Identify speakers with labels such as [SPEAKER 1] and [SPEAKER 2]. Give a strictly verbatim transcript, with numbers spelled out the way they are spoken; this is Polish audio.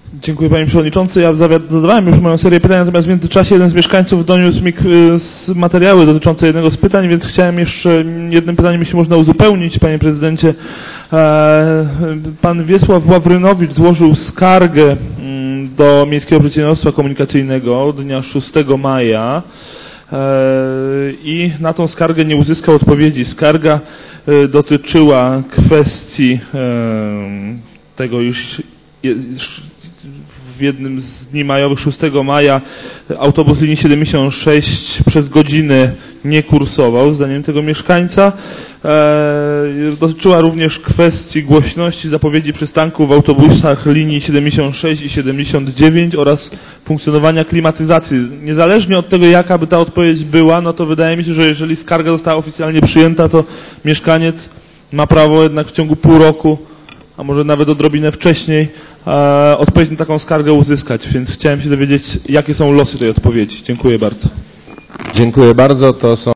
[SPEAKER 1] Dziękuję panie przewodniczący. Ja zadawałem już moją serię pytań, natomiast w międzyczasie jeden z mieszkańców doniósł mi materiały dotyczące jednego z pytań, więc chciałem jeszcze jednym pytaniem, jeśli można uzupełnić, panie prezydencie. Pan Wiesław Ławrynowicz złożył skargę do Miejskiego Przedsiębiorstwa Komunikacyjnego dnia szóstego maja i na tą skargę nie uzyskał odpowiedzi. Skarga dotyczyła kwestii tego, iż w jednym z dni majowych, szóstego maja, autobus linii siedemdziesiąt sześć przez godzinę nie kursował, zdaniem tego mieszkańca. Dotyczyła również kwestii głośności zapowiedzi przystanków w autobusach linii siedemdziesiąt sześć i siedemdziesiąt dziewięć oraz funkcjonowania klimatyzacji. Niezależnie od tego, jaka by ta odpowiedź była, no to wydaje mi się, że jeżeli skarga została oficjalnie przyjęta, to mieszkaniec ma prawo jednak w ciągu pół roku, a może nawet odrobinę wcześniej, e, odpowiedź na taką skargę uzyskać, więc chciałem się dowiedzieć, jakie są losy tej odpowiedzi. Dziękuję bardzo.
[SPEAKER 2] Dziękuję bardzo. To są